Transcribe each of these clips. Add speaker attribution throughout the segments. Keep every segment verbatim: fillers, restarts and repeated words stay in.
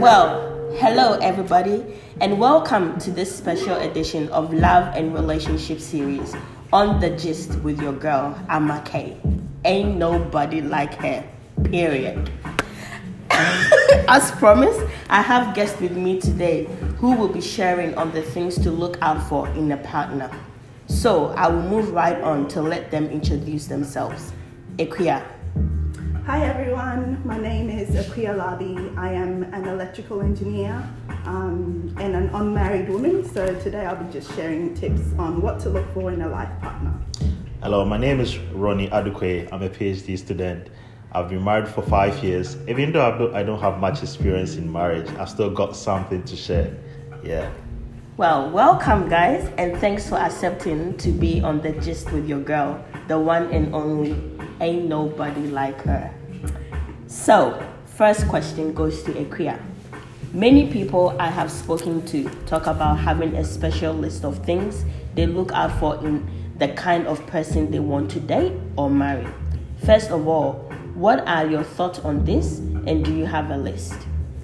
Speaker 1: Well, hello everybody, and welcome to this special edition of Love and Relationship series on The Gist with your girl, Ama K. Ain't nobody like her, period. As promised, I have guests with me today who will be sharing on the things to look out for in a partner. So I will move right on to let them introduce themselves. Equia.
Speaker 2: Hi everyone, my name is Equia Labi. I am an electrical engineer um, and an unmarried woman. So today I'll be just sharing tips on what to look for in a life partner.
Speaker 3: Hello, my name is Ronnie Adukwe. I'm a PhD student. I've been married for five years. Even though I don't, I don't have much experience in marriage, I've still got something to share. Yeah.
Speaker 1: Well, welcome guys, and thanks for accepting to be on The Gist with your girl, the one and only. Ain't nobody like her. So, first question goes to Equia. Many people I have spoken to talk about having a special list of things they look out for in the kind of person they want to date or marry. First of all, what are your thoughts on this, and do you have a list?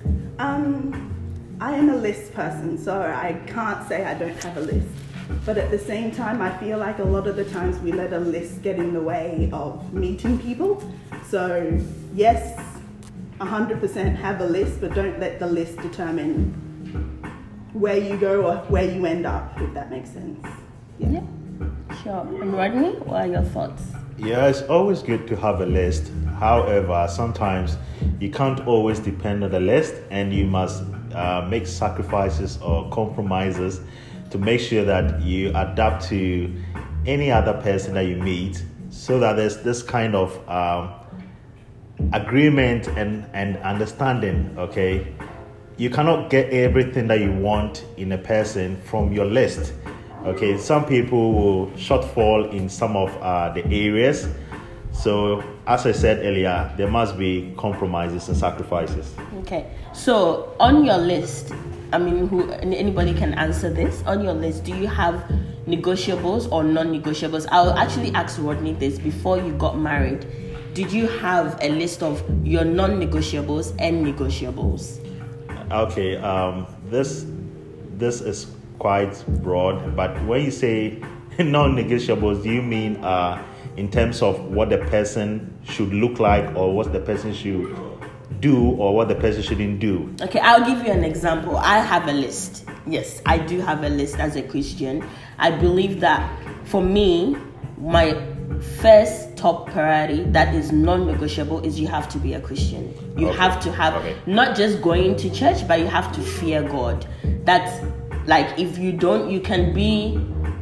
Speaker 2: Um, I am a list person, so I can't say I don't have a list. But at the same time, I feel like a lot of the times we let a list get in the way of meeting people. So yes, one hundred percent have a list, but don't let the list determine where you go or where you end up, if that makes sense.
Speaker 1: Yeah, yeah. Sure. And Rodney, what are your thoughts?
Speaker 3: Yeah, it's always good to have a list. However, sometimes you can't always depend on the list, and you must uh, make sacrifices or compromises to make sure that you adapt to any other person that you meet, so that there's this kind of um, agreement and, and understanding, okay? You cannot get everything that you want in a person from your list, okay? Some people will shortfall in some of uh, the areas. So, as I said earlier, there must be compromises and sacrifices.
Speaker 1: Okay, so on your list, I mean, who anybody can answer this. On your list, do you have negotiables or non-negotiables? I'll actually ask Rodney this. Before you got married, did you have a list of your non-negotiables and negotiables?
Speaker 3: Okay, um, this this is quite broad, but when you say non-negotiables, do you mean uh, in terms of what the person should look like, or what the person should do, or what the person shouldn't do?
Speaker 1: Okay, I'll give you an example. I have a list. Yes, I do have a list as a Christian. I believe that for me, my first top priority that is non-negotiable is you have to be a Christian. You
Speaker 3: okay.
Speaker 1: have to have
Speaker 3: okay.
Speaker 1: not just going to church, but you have to fear God. That's like, if you don't, you can be,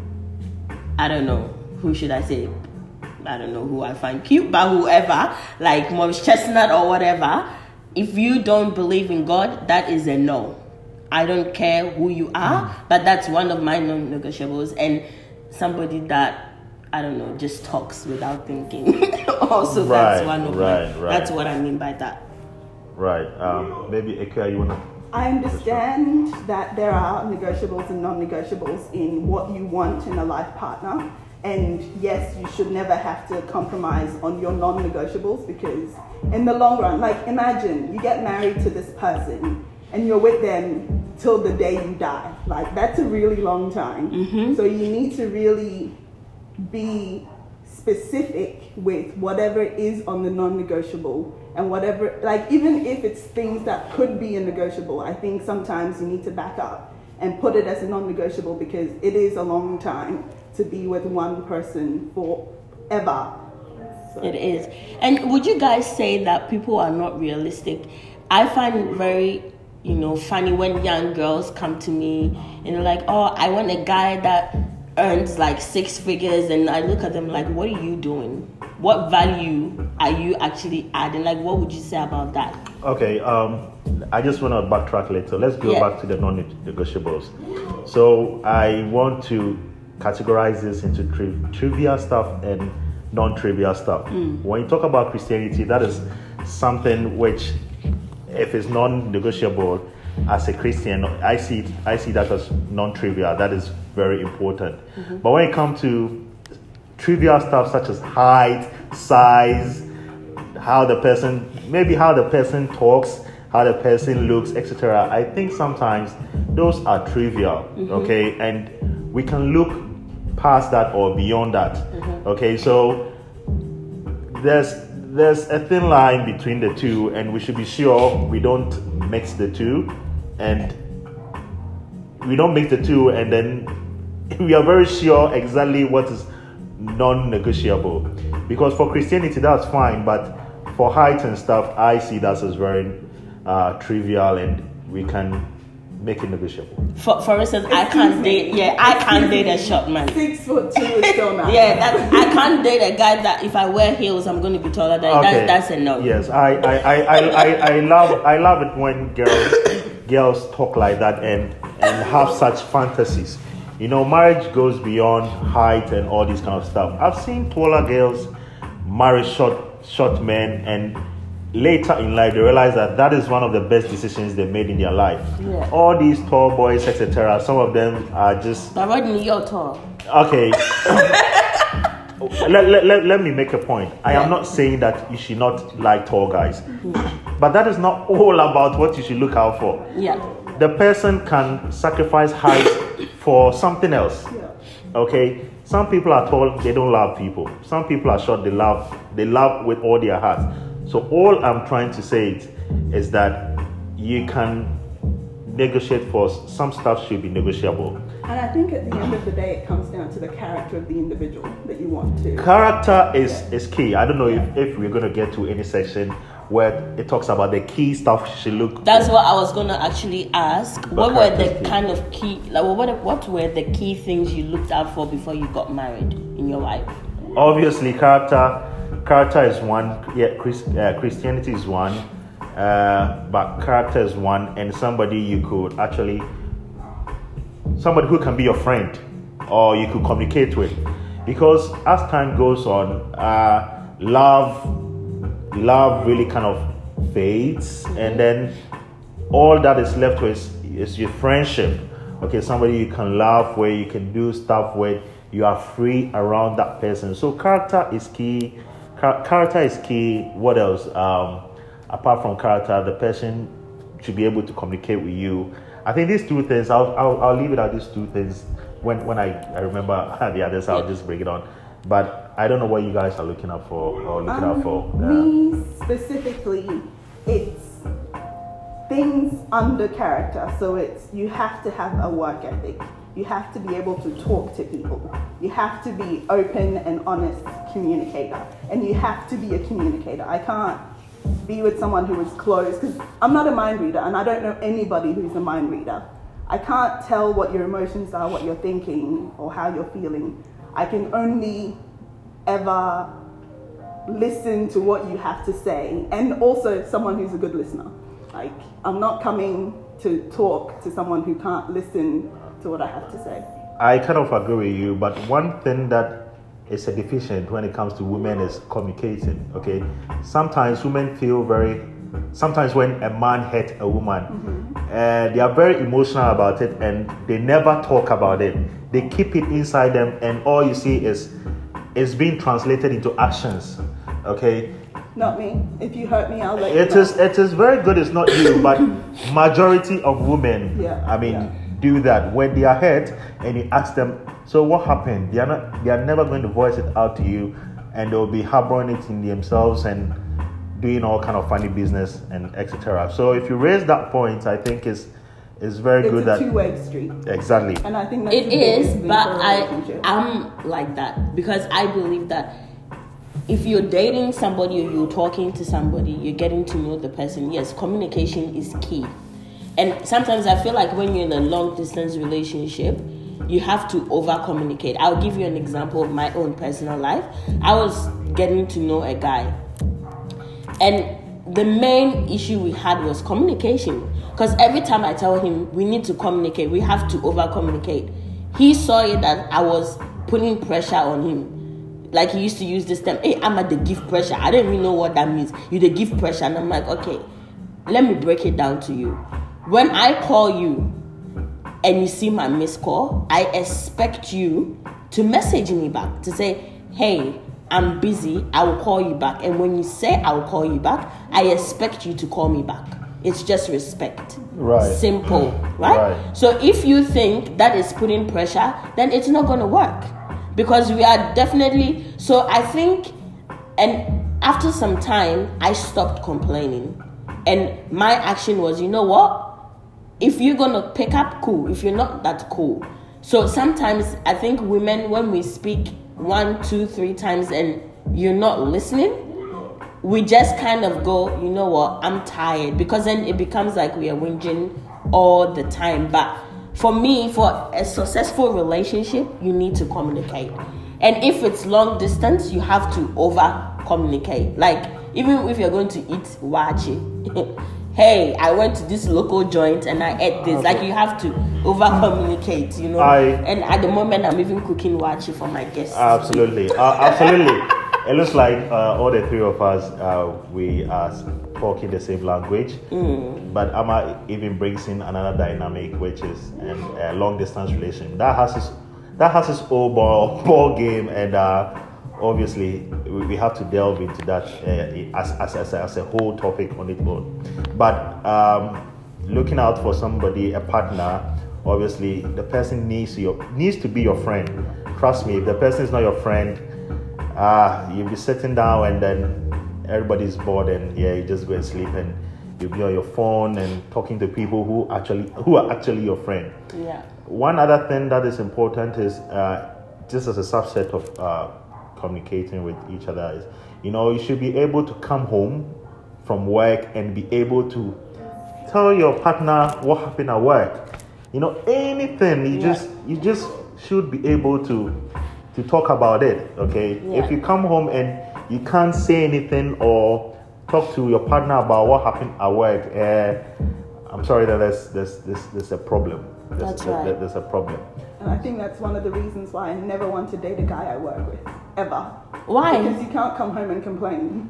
Speaker 1: I don't know, who should I say? I don't know who I find cute, but whoever, like Maurice Chestnut or whatever, if you don't believe in God, that is a no. I don't care who you are, mm. but that's one of my non-negotiables. And somebody that, I don't know, just talks without thinking. Also,
Speaker 3: right,
Speaker 1: that's one of
Speaker 3: right,
Speaker 1: my,
Speaker 3: right.
Speaker 1: that's what I mean by that.
Speaker 3: Right. Um, maybe, Equia, you want to...
Speaker 2: I understand that there are negotiables and non-negotiables in what you want in a life partner. And yes, you should never have to compromise on your non-negotiables, because in the long run, like imagine you get married to this person and you're with them till the day you die. Like that's a really long time.
Speaker 1: Mm-hmm.
Speaker 2: So you need to really be specific with whatever is on the non-negotiable, and whatever, like even if it's things that could be a negotiable, I think sometimes you need to back up and put it as a non-negotiable, because it is a long time to be with one person forever. So,
Speaker 1: it is. And would you guys say that people are not realistic? I find it very, you know, funny when young girls come to me and they're like, oh, I want a guy that earns like six figures. And I look at them like, what are you doing? What value are you actually adding? Like, what would you say about that?
Speaker 3: Okay, um, I just want to backtrack later. Let's go
Speaker 1: yeah.
Speaker 3: back to the non-negotiables. So I want to categorize this into tri- trivial stuff and non-trivial stuff.
Speaker 1: Mm.
Speaker 3: When you talk about Christianity, that is something which, if it's non-negotiable, as a Christian, I see it, I see that as non-trivial. That is very important.
Speaker 1: Mm-hmm.
Speaker 3: But when it comes to trivial stuff such as height, size, how the person, maybe how the person talks, how the person looks, et cetera. I think sometimes those are trivial, mm-hmm. okay, and we can look past that or beyond that, mm-hmm. okay. So there's there's a thin line between the two, and we should be sure we don't mix the two, and we don't mix the two, and then we are very sure exactly what is non-negotiable. Because for Christianity, that's fine, but for height and stuff, I see that as very uh, trivial, and we can make it negotiable.
Speaker 1: For for instance, I can't date. Yeah, I can't date a short man.
Speaker 2: Six foot two is still not.
Speaker 1: Yeah, that, I can't date a guy that if I wear heels, I'm going to be taller than.
Speaker 3: Okay.
Speaker 1: That, that's a no.
Speaker 3: Yes, I I, I, I, I, I love I love it when girls girls talk like that and and have such fantasies. You know, marriage goes beyond height and all this kind of stuff. I've seen taller girls marry short short men, and later in life they realize that that is one of the best decisions they made in their life.
Speaker 1: Yeah.
Speaker 3: All these tall boys, et cetera. Some of them are just.
Speaker 1: But Rodney, you're tall.
Speaker 3: Okay. let, let, let, let me make a point. I
Speaker 1: Yeah.
Speaker 3: am not saying that you should not like tall guys, mm-hmm. but that is not all about what you should look out for.
Speaker 1: Yeah.
Speaker 3: The person can sacrifice height for something else.
Speaker 2: Yeah.
Speaker 3: Okay. Some people are tall, they don't love people. Some people are short, they love they love with all their hearts. So all I'm trying to say is that you can negotiate for some stuff should be negotiable.
Speaker 2: And I think at the end of the day, it comes down to the character of the individual that you want to.
Speaker 3: Character is,
Speaker 2: Yeah.
Speaker 3: is key. I don't know if, if we're going to get to any section where it talks about the key stuff you should look
Speaker 1: That's
Speaker 3: for.
Speaker 1: what I was gonna actually ask. What were the
Speaker 3: character's key.
Speaker 1: kind of key, like what what were the key things you looked out for before you got married in your wife?
Speaker 3: Obviously, character character is one. Yeah, Chris, uh, Christianity is one, uh, but character is one, and somebody you could actually, somebody who can be your friend, or you could communicate with, because as time goes on, uh, love. Love really kind of fades, and then all that is left with is, is your friendship. Okay, somebody you can laugh with, you can do stuff with, you are free around that person. So character is key. Char- character is key. What else? Um, apart from character, the person should be able to communicate with you. I think these two things. I'll I'll, I'll leave it at these two things. When when I, I remember the others, I'll just bring it on. But I don't know what you guys are looking up for or looking
Speaker 2: Um,
Speaker 3: out for. Uh,
Speaker 2: me specifically, it's things under character. So it's you have to have a work ethic. You have to be able to talk to people. You have to be open and honest communicator, and you have to be a communicator. I can't be with someone who is closed because I'm not a mind reader, and I don't know anybody who's a mind reader. I can't tell what your emotions are, what you're thinking, or how you're feeling. I can only ever listen to what you have to say, and also someone who's a good listener. Like, I'm not coming to talk to someone who can't listen to what I have to say.
Speaker 3: I kind of agree with you, but one thing that is a deficient when it comes to women is communicating. Okay, sometimes women feel very. Sometimes when a man hurt a woman, mm-hmm. uh, they are very emotional about it, and they never talk about it. They keep it inside them, and all you see is it's being translated into actions. Okay.
Speaker 2: Not me. If you hurt me, I'll let
Speaker 3: It
Speaker 2: you know.
Speaker 3: is. It is very good. It's not you, but majority of women.
Speaker 2: Yeah,
Speaker 3: I mean,
Speaker 2: yeah.
Speaker 3: do that when they are hurt, and you ask them, "So what happened?" They are not. They are never going to voice it out to you, and they'll be harboring it in themselves and doing all kind of funny business and et cetera. So if you raise that point, I think it's it's very
Speaker 2: It's
Speaker 3: good
Speaker 2: a
Speaker 3: that
Speaker 2: two-way street.
Speaker 3: exactly.
Speaker 2: And I think that's
Speaker 1: It
Speaker 2: the biggest
Speaker 1: is,
Speaker 2: thing
Speaker 1: but
Speaker 2: for a
Speaker 1: I
Speaker 2: relationship.
Speaker 1: I'm like that because I believe that if you're dating somebody or you're talking to somebody, you're getting to know the person. Yes, communication is key. And sometimes I feel like when you're in a long distance relationship, you have to over communicate. I'll give you an example of my own personal life. I was getting to know a guy, and the main issue we had was communication. Because every time I tell him we need to communicate, we have to over communicate, he saw it that I was putting pressure on him. Like he used to use this term, hey, I'm at the give pressure. I don't even know what that means. You the give pressure. And I'm like, okay, let me break it down to you. When I call you and you see my missed call, I expect you to message me back to say, hey, I'm busy, I will call you back. And when you say I will call you back, I expect you to call me back. It's just respect.
Speaker 3: Right.
Speaker 1: Simple, right?
Speaker 3: Right.
Speaker 1: So if you think that is putting pressure, then it's not going to work. Because we are definitely... So I think... And after some time, I stopped complaining. And my action was, you know what? If you're going to pick up, cool. If you're not, that's cool. So sometimes I think women, when we speak one, two, three times and you're not listening, we just kind of go, you know what, I'm tired. Because then it becomes like we are whinging all the time. But for me, for a successful relationship, you need to communicate. And if it's long distance, you have to over communicate. Like, even if you're going to eat wachi, hey, I went to this local joint and I ate this. Like, you have to over communicate, you know.
Speaker 3: I,
Speaker 1: and at the moment, I'm even cooking wachi for my guests.
Speaker 3: Absolutely. uh, absolutely. It looks like uh, all the three of us, uh, we are talking the same language. Mm. But Amma even brings in another dynamic, which is um, a long distance relation. That has its, that has its own ball, ball game, and uh, obviously we, we have to delve into that uh, as, as, as, a, as a whole topic on its own. But um, looking out for somebody, a partner, obviously the person needs your needs to be your friend. Trust me, if the person is not your friend, uh, you'll be sitting down and then everybody's bored and yeah, you just go and sleep and you'll be on your phone and talking to people who actually who are actually your friend.
Speaker 1: Yeah.
Speaker 3: One other thing that is important is uh, just as a subset of uh, communicating with each other is, you know, you should be able to come home from work and be able to tell your partner what happened at work. You know, anything, you yeah. just you just should be able to to talk about it, okay? Yeah. If you come home and you can't say anything or talk to your partner about what happened at work, uh, I'm sorry that there's there's there's, there's a problem. There's,
Speaker 1: that's right.
Speaker 3: There, there's a problem.
Speaker 2: And I think that's one of the reasons why I never want to date a guy I work with, ever.
Speaker 1: Why?
Speaker 2: Because you can't come home and complain.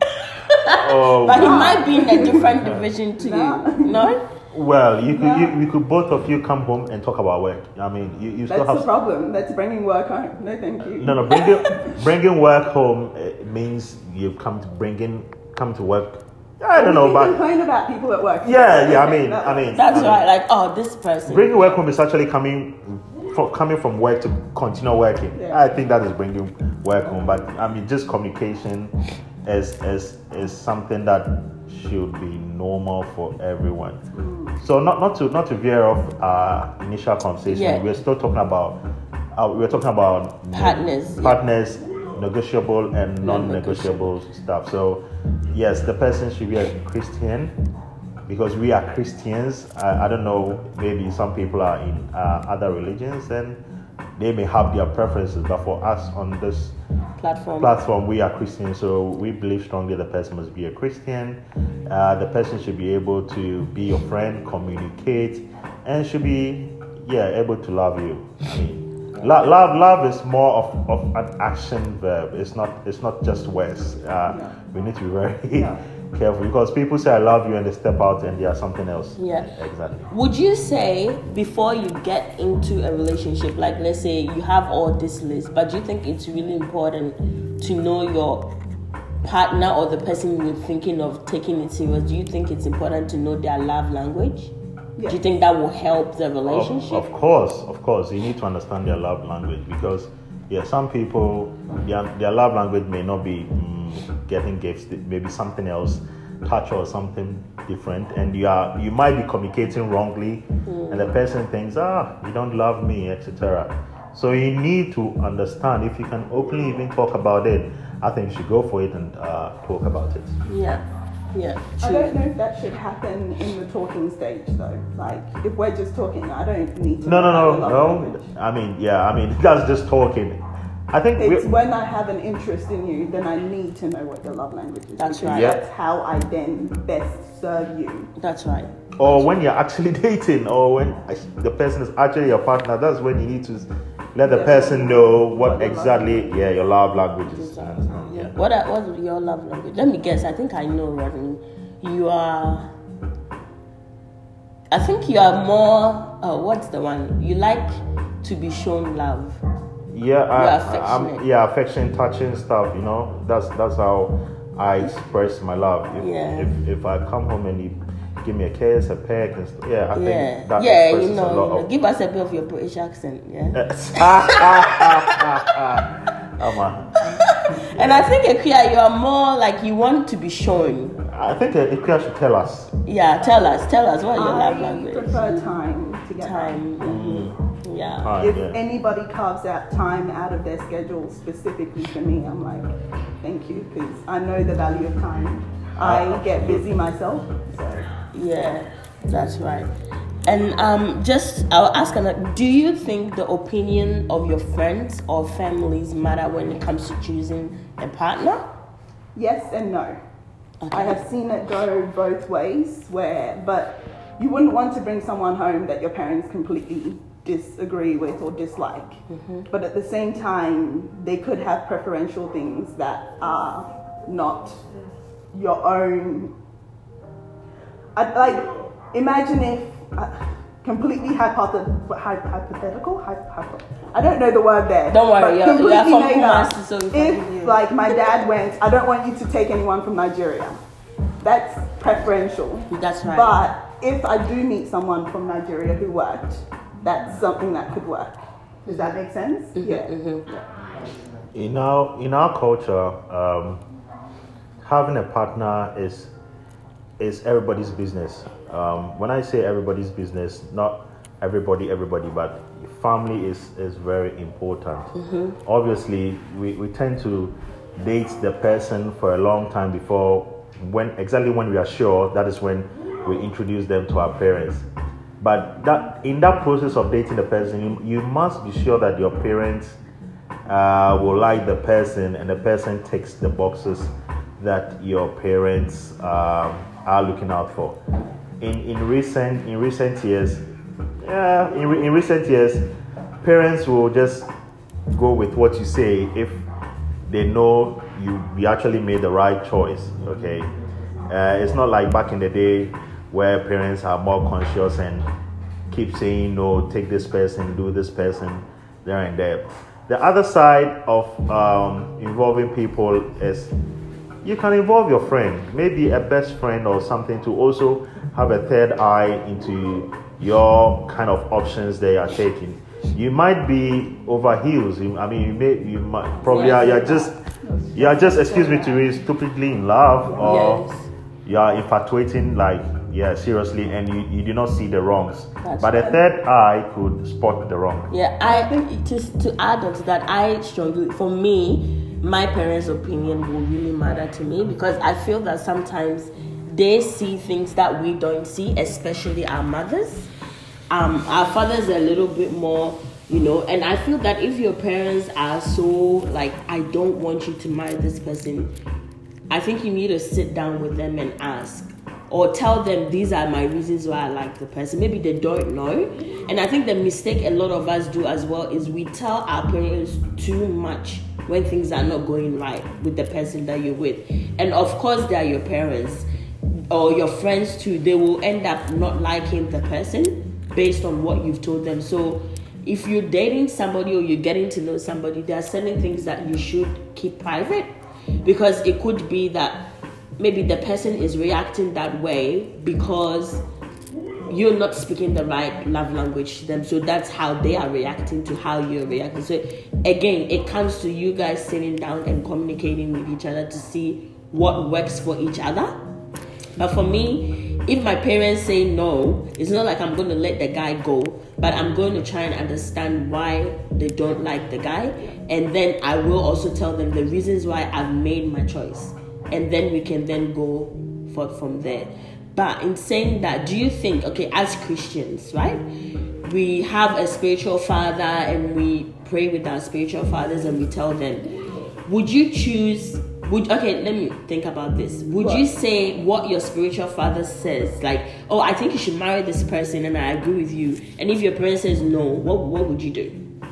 Speaker 3: Oh,
Speaker 1: but he might be in a different division to
Speaker 2: no.
Speaker 1: you. No?
Speaker 3: Well, you could
Speaker 2: no.
Speaker 3: you, you could both of you come home and talk about work. I mean, you, you still
Speaker 2: that's
Speaker 3: have...
Speaker 2: the problem. That's bringing work home. No, thank you.
Speaker 3: No, no, bringing bringing work home uh, means you come to bringing come to work. I don't know,
Speaker 2: you
Speaker 3: but
Speaker 2: complain about people at work.
Speaker 3: Yeah, yeah. I mean, I mean,
Speaker 1: that's
Speaker 3: I mean,
Speaker 1: right. Like, oh, this person.
Speaker 3: Bringing work home is actually coming from coming from work to continue working. Yeah. I think that is bringing work home. But I mean, just communication is is is something that should be normal for everyone. Mm. So not not to not to veer off our initial conversation. Yeah. We're still talking about uh, we're talking about
Speaker 1: partners,
Speaker 3: partners, yeah. negotiable and non-negotiable stuff. So yes, the person should be a Christian because we are Christians. I, I don't know, maybe some people are in uh, other religions and they may have their preferences, but for us on this
Speaker 1: platform,
Speaker 3: platform we are Christians, so we believe strongly the person must be a Christian. Uh, the person should be able to be your friend, communicate, and should be yeah able to love you. I mean, lo- love love is more of, of an action verb. It's not it's not just words. Uh, yeah. We need to be very yeah. careful because people say I love you and they step out and they are something else.
Speaker 1: Yeah,
Speaker 3: exactly.
Speaker 1: Would you say before you get into a relationship, like let's say you have all this list, but do you think it's really important to know your partner or the person you're thinking of taking it serious? Do you think it's important to know their love language? Yes. Do you think that will help the relationship?
Speaker 3: Of, of course, of course. You need to understand their love language because yeah, some people their their love language may not be mm, getting gifts, maybe something else, touch or something different, and you are you might be communicating wrongly, mm. and the person thinks, ah, you don't love me, et cetera. So you need to understand. If you can openly even talk about it, I think you should go for it and uh, talk about it.
Speaker 1: Yeah, yeah. True.
Speaker 2: I don't know if that should happen in the talking stage though. Like if we're just talking, I don't need to.
Speaker 3: No, no, no, no. Language. I mean, yeah, I mean that's just talking. I think
Speaker 2: it's when I have an interest in you, then I need to know what your love language is.
Speaker 1: That's right.
Speaker 2: That's how I then best serve you.
Speaker 1: That's right.
Speaker 3: Or when you're actually dating, or when the person is actually your partner, that's when you need to let the person know what, what exactly, yeah, your love language is.
Speaker 1: Exactly. Yeah. What are, what is your love language? Let me guess. I think I know, Rodney. You are. I think you are more. Uh, what's the one? You like to be shown love.
Speaker 3: Yeah, I, I'm, yeah, affection, touching stuff. You know, that's that's how I express my love. If,
Speaker 1: yeah.
Speaker 3: if if I come home and you give me a kiss, a peck, and st- yeah, I
Speaker 1: Yeah,
Speaker 3: think that
Speaker 1: yeah,
Speaker 3: expresses
Speaker 1: you know,
Speaker 3: a
Speaker 1: you
Speaker 3: lot
Speaker 1: know.
Speaker 3: of.
Speaker 1: Give us a bit of your British accent, yeah.
Speaker 3: Ama.
Speaker 1: And I think Ekuya, you are more like you want to be shown.
Speaker 3: I think uh, Ikuya should tell us.
Speaker 1: Yeah, tell us, tell us what is your love
Speaker 2: I
Speaker 1: language.
Speaker 2: prefer time together.
Speaker 1: Time.
Speaker 3: Mm.
Speaker 1: Yeah.
Speaker 3: Time,
Speaker 2: If
Speaker 3: yeah.
Speaker 2: anybody carves out time out of their schedule specifically for me, I'm like, thank you, because I know the value of time. I get busy myself, so.
Speaker 1: Yeah, that's right. And um, just I'll ask another. Do you think the opinion of your friends or families matter when it comes to choosing a partner?
Speaker 2: Yes and no.
Speaker 1: Okay.
Speaker 2: I have seen it go both ways, where, but you wouldn't want to bring someone home that your parents completely disagree with or dislike.
Speaker 1: Mm-hmm.
Speaker 2: But at the same time, they could have preferential things that are not your own. I'd like, imagine if, uh, completely hypothet- hy- hypothetical, hy- hypo- I don't know the word there.
Speaker 1: Don't worry,
Speaker 2: but
Speaker 1: you're- you're
Speaker 2: completely
Speaker 1: from
Speaker 2: made up.
Speaker 1: Kumasi, so we forgive you.
Speaker 2: If, like, my dad went, I don't want you to take anyone from Nigeria. That's preferential.
Speaker 1: That's right.
Speaker 2: But if I do meet someone from Nigeria who worked, that's something that could work. Does that make sense?
Speaker 1: Mm-hmm,
Speaker 2: Yeah.
Speaker 3: In our in our culture, um, having a partner is is everybody's business. Um, when I say everybody's business, not everybody, everybody, but family is, is very important.
Speaker 1: Mm-hmm.
Speaker 3: Obviously, we, we tend to date the person for a long time before when exactly when we are sure, that is when we introduce them to our parents. But that in that process of dating the person, you, you must be sure that your parents uh, will like the person and the person ticks the boxes that your parents um, are looking out for. In in recent in recent years, yeah, in, re- in recent years, parents will just go with what you say if they know you, you actually made the right choice. Okay, uh, it's not like back in the day where parents are more conscious and keep saying no, take this person, do this person, there and there. The other side of um, involving people is you can involve your friend, maybe a best friend or something, to also have a third eye into your kind of options they are taking. You might be over heels. You, I mean, you may, you might probably are. You're just, you are just, excuse me, to be stupidly in love, or
Speaker 1: Yes.
Speaker 3: you are infatuating, like, yeah, seriously, and you, you do not see the wrongs.
Speaker 1: That's
Speaker 3: but a
Speaker 1: right.
Speaker 3: third eye could spot the wrong.
Speaker 1: Yeah, I just to add on to that, I strongly, for me, my parents' opinion will really matter to me, because I feel that sometimes they see things that we don't see, especially our mothers. Um, our fathers are a little bit more, you know, and I feel that if your parents are so like, I don't want you to marry this person, I think you need to sit down with them and ask, or tell them these are my reasons why I like the person. Maybe they don't know. And I think the mistake a lot of us do as well is we tell our parents too much when things are not going right with the person that you're with. And of course, they are your parents or your friends too. They will end up not liking the person based on what you've told them. So if you're dating somebody or you're getting to know somebody, there are certain things that you should keep private, because it could be that maybe the person is reacting that way because you're not speaking the right love language to them. So that's how they are reacting to how you're reacting. So again, it comes to you guys sitting down and communicating with each other to see what works for each other. But for me, if my parents say no, it's not like I'm going to let the guy go, but I'm going to try and understand why they don't like the guy. And then I will also tell them the reasons why I've made my choice. And then we can then go forth from there. But in saying that, do you think, okay, as Christians, right, we have a spiritual father and we pray with our spiritual fathers and we tell them, would you choose, would okay, let me think about this. Would what? you say what your spiritual father says, like, oh, I think you should marry this person and I agree with you, and if your parent says no, what what would you do?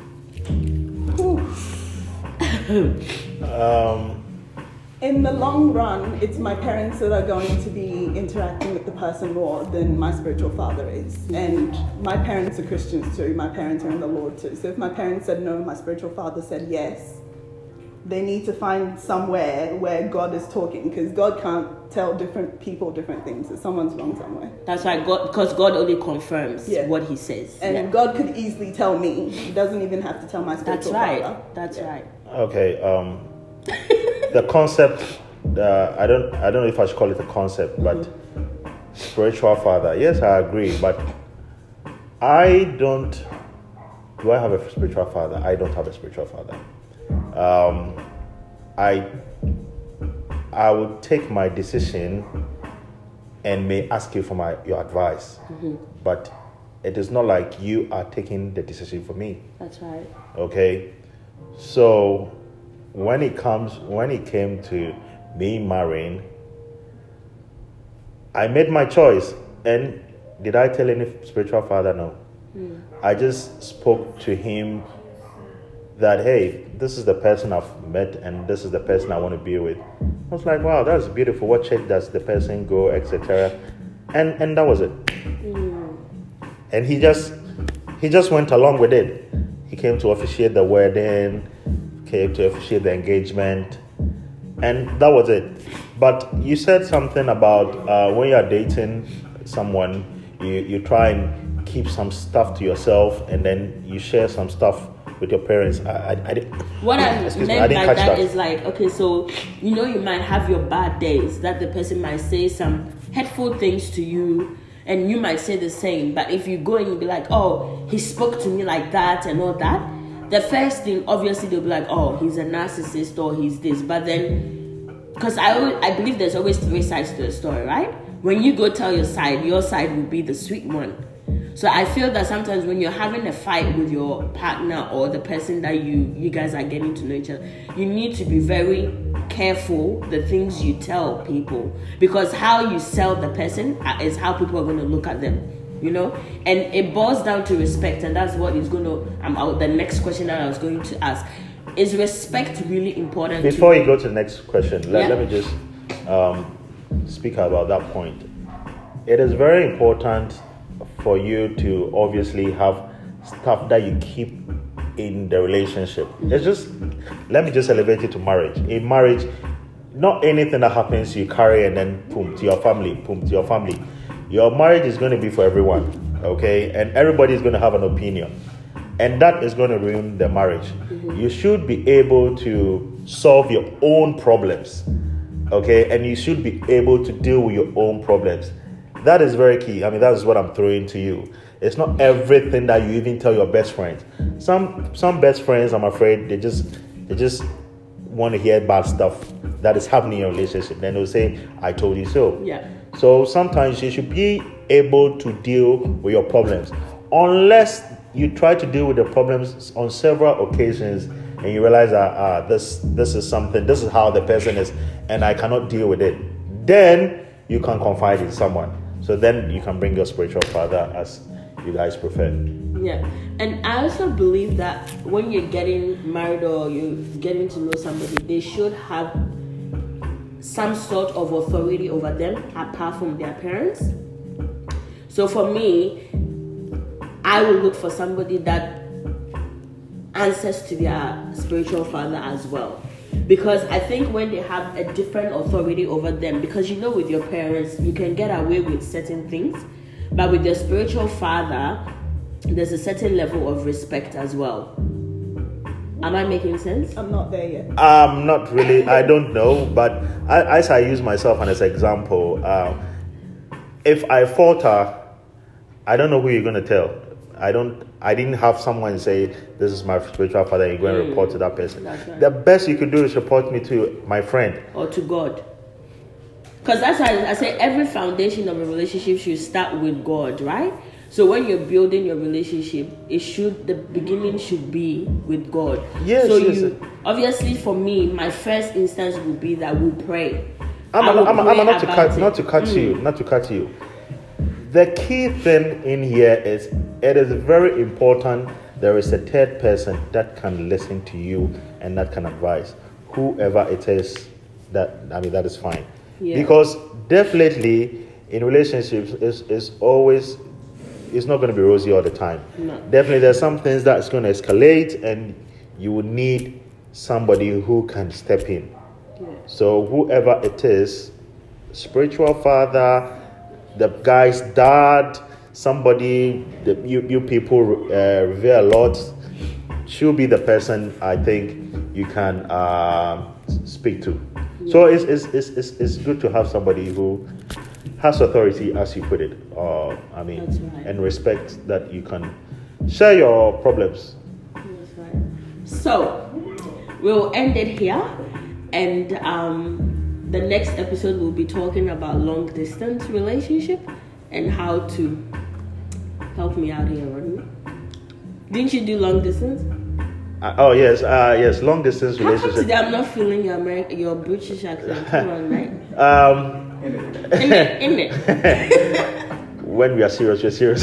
Speaker 3: um
Speaker 2: In the long run, it's my parents that are going to be interacting with the person more than my spiritual father is. And my parents are Christians too. My parents are in the Lord too. So if my parents said no, my spiritual father said yes, they need to find somewhere where God is talking, because God can't tell different people different things. So someone's wrong somewhere.
Speaker 1: That's why God, because God only confirms
Speaker 2: Yeah.
Speaker 1: what He says.
Speaker 2: And
Speaker 1: Yeah.
Speaker 2: God could easily tell me. He doesn't even have to tell my
Speaker 1: That's
Speaker 2: spiritual
Speaker 1: right.
Speaker 2: father.
Speaker 1: That's
Speaker 2: Yeah.
Speaker 1: right.
Speaker 3: Okay. Um, the concept. Uh, I don't. I don't know if I should call it a concept, but
Speaker 1: Mm-hmm.
Speaker 3: spiritual father. Yes, I agree. But I don't. Do I have a spiritual father? I don't have a spiritual father. Um, I. I will take my decision and may ask you for my your advice,
Speaker 1: Mm-hmm.
Speaker 3: but it is not like you are taking the decision for me.
Speaker 1: That's right.
Speaker 3: Okay, so when it comes when it came to me marrying, I made my choice. And did I tell any spiritual father? No.
Speaker 1: Mm.
Speaker 3: I just spoke to him that, hey, this is the person I've met and this is the person I want to be with. I was like, wow, that's beautiful. What church does the person go, et cetera. And and that was it.
Speaker 1: Mm.
Speaker 3: And he just he just went along with it. He came to officiate the wedding, came to officiate the engagement, and that was it. But you said something about uh, when you're dating someone, you, you try and keep some stuff to yourself, and then you share some stuff with your parents. I, I, I didn't,
Speaker 1: What I
Speaker 3: excuse
Speaker 1: meant
Speaker 3: me, I didn't
Speaker 1: by
Speaker 3: catch
Speaker 1: that
Speaker 3: that.
Speaker 1: is like, okay, so you know you might have your bad days that the person might say some hurtful things to you, and you might say the same. But if you go and you be like, oh, he spoke to me like that and all that, the first thing obviously they'll be like, oh, he's a narcissist or he's this. But then, because I always, I believe there's always three sides to a story, right? When you go tell your side, your side will be the sweet one. So I feel that sometimes when you're having a fight with your partner or the person that you you guys are getting to know each other, you need to be very careful the things you tell people, because how you sell the person is how people are going to look at them, you know. And it boils down to respect, and that's what is going to um out the next question that I was going to ask. Is respect really important?
Speaker 3: Before
Speaker 1: to
Speaker 3: you go to the next question, let,
Speaker 1: Yeah.
Speaker 3: let me just um, speak about that point. It is very important for you to obviously have stuff that you keep in the relationship. It's just, let me just elevate it to marriage. In marriage, not anything that happens you carry and then boom to your family, boom to your family. Your marriage is going to be for everyone, okay? And everybody is going to have an opinion. And that is going to ruin the marriage. Mm-hmm. You should be able to solve your own problems, okay? And you should be able to deal with your own problems. That is very key. I mean, that is what I'm throwing to you. It's not everything that you even tell your best friends. Some some best friends, I'm afraid, they just they just want to hear bad stuff that is happening in your relationship. Then they'll say, I told you so.
Speaker 1: Yeah.
Speaker 3: So sometimes you should be able to deal with your problems. Unless you try to deal with the problems on several occasions and you realize that ah, this this is something, this is how the person is, and I cannot deal with it, then you can confide in someone. So then you can bring your spiritual father as you guys prefer.
Speaker 1: Yeah, and I also believe that when you're getting married or you're getting to know somebody, they should have some sort of authority over them apart from their parents. So for me, I will look for somebody that answers to their spiritual father as well. Because I think when they have a different authority over them, because you know with your parents, you can get away with certain things, but with your spiritual father, there's a certain level of respect as well. Am I making sense?
Speaker 2: I'm not there yet.
Speaker 3: Um, not really. I don't know, but I, as I use myself as an example, uh, if I falter, I don't know who you're going to tell. I don't. I didn't have someone say, "This is my spiritual father." You're going to
Speaker 1: Mm,
Speaker 3: report to that person.
Speaker 1: that's right.
Speaker 3: The best you could do is report me to my friend.
Speaker 1: Or to God. Because that's why I say every foundation of a relationship should start with God, right? So when you're building your relationship, it should the beginning should be with God.
Speaker 3: Yes,
Speaker 1: So
Speaker 3: yes.
Speaker 1: you obviously for me, my first instance would be that we pray.
Speaker 3: I'm,
Speaker 1: I
Speaker 3: I'm,
Speaker 1: will
Speaker 3: I'm,
Speaker 1: pray
Speaker 3: I'm not to
Speaker 1: about
Speaker 3: cut,
Speaker 1: it.
Speaker 3: not to cut
Speaker 1: Mm.
Speaker 3: you, not to cut you. The key thing in here is it is very important. There is a third person that can listen to you and that can advise whoever it is. That I mean, that is fine.
Speaker 1: Yeah.
Speaker 3: Because definitely in relationships, it's, it's always it's not going to be rosy all the time.
Speaker 1: No.
Speaker 3: Definitely, there's some things that's going to escalate, and you will need somebody who can step in. Yeah. So whoever it is, spiritual father, the guy's dad, somebody that you, you people uh, revere a lot, should be the person I think you can uh, speak to. Yeah. So it's, it's, it's, it's, it's good to have somebody who has authority, as you put it, or I mean, right. and respect that you can share your problems.
Speaker 1: That's right. So we'll end it here, and um, the next episode we'll be talking about long distance relationship and how to help me out here, Rodney. Didn't you do long distance?
Speaker 3: Uh, oh yes, uh, yes, long distance
Speaker 1: How
Speaker 3: relationship.
Speaker 1: come today I'm not feeling your American, your British accent? Come on, right?
Speaker 3: Um.
Speaker 1: In it, in it.
Speaker 3: When we are serious, we're serious.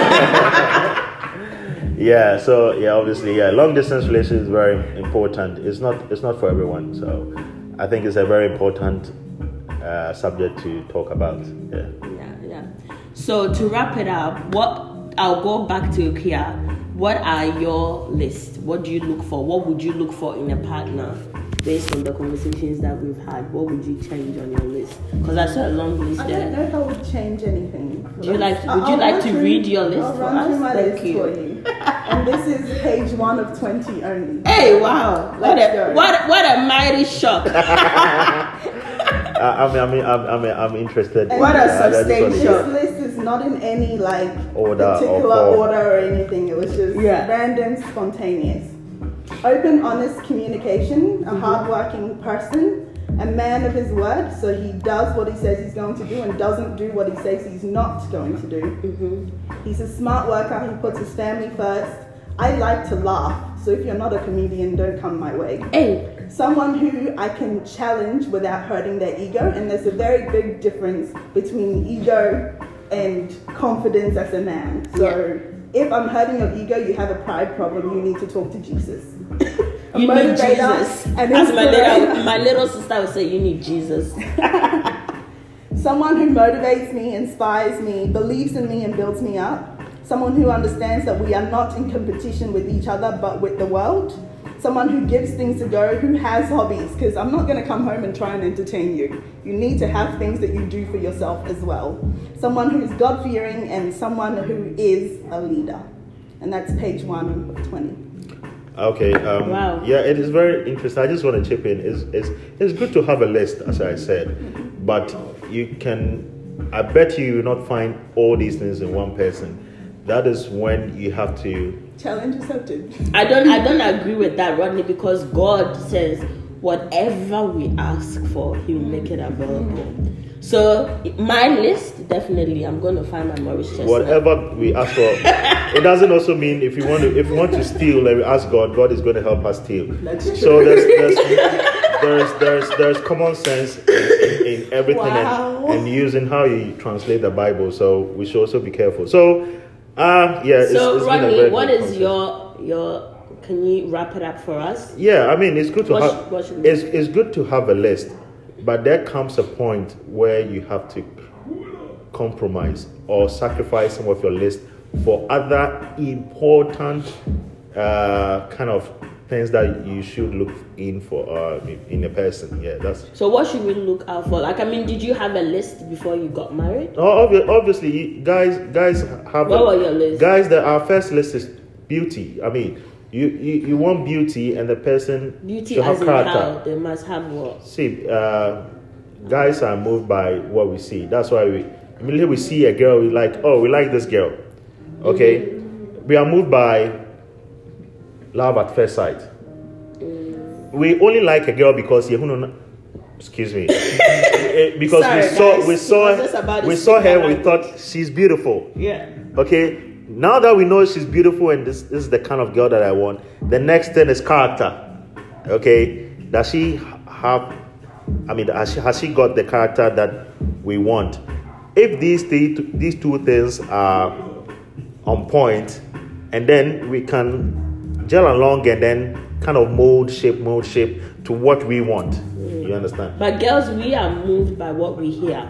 Speaker 3: Yeah, so yeah, obviously, yeah, long distance relationship is very important. It's not, it's not for everyone. So I think it's a very important uh, subject to talk about. Yeah.
Speaker 1: Yeah, yeah. So to wrap it up, what I'll go back to Kia. What are your lists? What do you look for? What would you look for in a partner? Based on the conversations that we've had, what would you change on your list? Because I saw a long list
Speaker 2: I
Speaker 1: there.
Speaker 2: don't know if I would change anything.
Speaker 1: Do you like? Would
Speaker 2: I'll
Speaker 1: you like to
Speaker 2: through,
Speaker 1: read your list
Speaker 2: I'll
Speaker 1: for
Speaker 2: run
Speaker 1: us?
Speaker 2: through my
Speaker 1: Thank
Speaker 2: list
Speaker 1: you.
Speaker 2: for you. And this is page one of twenty only.
Speaker 1: Hey, wow! What
Speaker 2: Let's
Speaker 1: a
Speaker 2: go.
Speaker 1: what what a mighty shock!
Speaker 3: Uh, I mean, I mean, I'm, I mean, I'm interested.
Speaker 2: And
Speaker 1: What a
Speaker 3: uh, that's
Speaker 1: sustained
Speaker 3: what it
Speaker 1: show.
Speaker 2: This list is not in any like
Speaker 3: Order or
Speaker 2: particular
Speaker 3: form.
Speaker 2: order or anything. It was just
Speaker 1: Yeah.
Speaker 2: random, spontaneous. Open, honest communication, a hardworking person, a man of his word, so he does what he says he's going to do and doesn't do what he says he's not going to do. Mm-hmm. He's a smart worker, he puts his family first. I like to laugh, so if you're not a comedian, don't come my way.
Speaker 1: Hey.
Speaker 2: Someone who I can challenge without hurting their ego, and there's a very big difference between ego and confidence as a man. So
Speaker 1: Yeah.
Speaker 2: if I'm hurting your ego, you have a pride problem, you need to talk to Jesus. A
Speaker 1: You need
Speaker 2: motivator
Speaker 1: Jesus.
Speaker 2: and
Speaker 1: As my
Speaker 2: inspirator.
Speaker 1: little, my little sister would say, you need Jesus.
Speaker 2: Someone who motivates me, inspires me, believes in me and builds me up. Someone who understands that we are not in competition with each other but with the world. Someone who gives things a go, who has hobbies, because I'm not going to come home and try and entertain you. You need to have things that you do for yourself as well. Someone who is God-fearing and someone who is a leader. And that's page one of twenty.
Speaker 3: Okay. Um,
Speaker 1: Wow.
Speaker 3: Yeah, it is very interesting. I just want to chip in. It's, it's, it's good to have a list, as I said, but you can, I bet you will not find all these things in one person. That is when you have to
Speaker 2: Challenge accepted.
Speaker 1: I don't I don't agree with that, Rodney, because God says whatever we ask for, He will make it available. So my list, definitely, I'm going to find my Maurice Chestnut.
Speaker 3: whatever we ask for. It doesn't also mean if you want to if you want to steal and we ask God, God is going to help us steal.
Speaker 2: That's true.
Speaker 3: So there's there's there's there's, there's common sense in, in everything
Speaker 2: Wow.
Speaker 3: and, and using how you translate the Bible. So we should also be careful. So uh yeah. It's,
Speaker 1: So
Speaker 3: it's been a
Speaker 1: Rodney,
Speaker 3: very
Speaker 1: what
Speaker 3: good
Speaker 1: is
Speaker 3: conversation.
Speaker 1: your your? Can you wrap it up for us?
Speaker 3: Yeah, I mean it's good to
Speaker 1: What
Speaker 3: have
Speaker 1: sh- what should we
Speaker 3: it's it's good to have a list, but there comes a point where you have to compromise or sacrifice some of your list for other important uh, kind of things that you should look in for uh, in a person. Yeah, that's.
Speaker 1: So what should we look out for? Like, I mean, did you have a list before you got married?
Speaker 3: Oh, obvi- obviously, you- guys, guys have.
Speaker 1: What
Speaker 3: a-
Speaker 1: were your list?
Speaker 3: Guys, the, our first list is beauty. I mean, you, you, you want beauty, and the person
Speaker 1: Beauty
Speaker 3: should have
Speaker 1: as in
Speaker 3: character.
Speaker 1: how? They must have what?
Speaker 3: See, uh, guys are moved by what we see. That's why we immediately we see a girl, we like, oh, we like this girl. Okay,
Speaker 1: Mm-hmm.
Speaker 3: we are moved by love at first sight.
Speaker 1: Mm.
Speaker 3: We only like a girl because you know, excuse me, Eh, because
Speaker 1: Sorry,
Speaker 3: we saw
Speaker 1: guys.
Speaker 3: we
Speaker 1: It
Speaker 3: saw
Speaker 1: was just about
Speaker 3: we
Speaker 1: to
Speaker 3: saw
Speaker 1: speak
Speaker 3: her.
Speaker 1: my
Speaker 3: We
Speaker 1: language.
Speaker 3: thought she's beautiful.
Speaker 1: Yeah.
Speaker 3: Okay, now that we know she's beautiful and this, this is the kind of girl that I want, the next thing is character. Okay, does she have, I mean, has she, has she got the character that we want? If these, th- these two things are on point, and then we can gel along and then kind of mold shape, mold shape to what we want. You understand?
Speaker 1: But girls, we are moved by what we hear.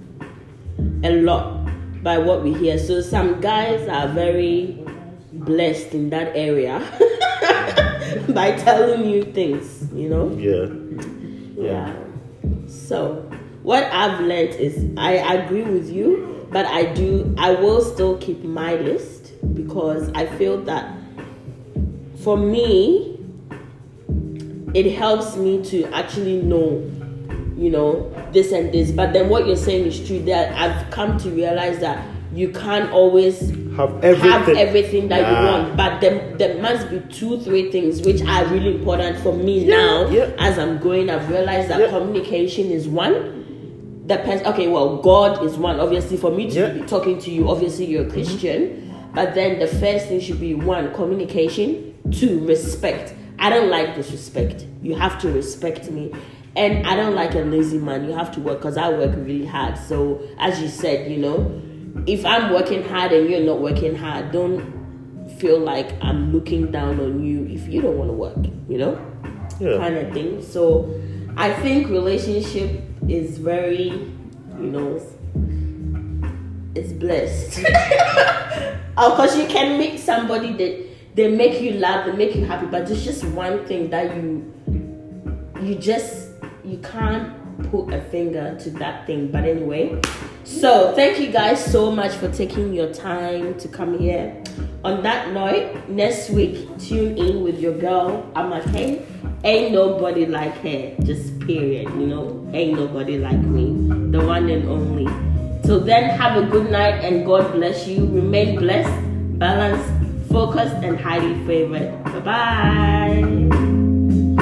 Speaker 1: A lot by what we hear. So some guys are very blessed in that area. by telling you things, you know?
Speaker 3: Yeah.
Speaker 1: Yeah. So, what I've learned is I agree with you, but I do, I will still keep my list because I feel that for me, it helps me to actually know, you know, this and this. But then what you're saying is true. That I've come to realize that you can't always
Speaker 3: have everything,
Speaker 1: have everything that
Speaker 3: nah.
Speaker 1: you want. But there, there must be two, three things which are really important for me
Speaker 3: yeah,
Speaker 1: now.
Speaker 3: Yeah.
Speaker 1: As I'm growing, I've realized that
Speaker 3: yeah.
Speaker 1: communication is one. Depends. Okay, well, God is one. Obviously, for me to
Speaker 3: yeah.
Speaker 1: be talking to you, obviously you're a Christian. Mm-hmm. But then the first thing should be one, communication. Two, respect. I don't like disrespect. You have to respect me. And I don't like a lazy man. You have to work because I work really hard. So as you said, you know, if I'm working hard and you're not working hard, don't feel like I'm looking down on you if you don't want to work, you know,
Speaker 3: yeah.
Speaker 1: kind of thing. So I think relationship is very, you know, it's blessed. Because you can meet somebody that they make you laugh, they make you happy, but there's just one thing that you, you just, you can't put a finger to that thing. But anyway, so thank you guys so much for taking your time to come here. On that note, next week, tune in with your girl, Amake. Ain't nobody like her, just period, you know. Ain't nobody like me, the one and only. Till then, have a good night and God bless you. Remain blessed, balanced, focused, and highly favored. Bye-bye.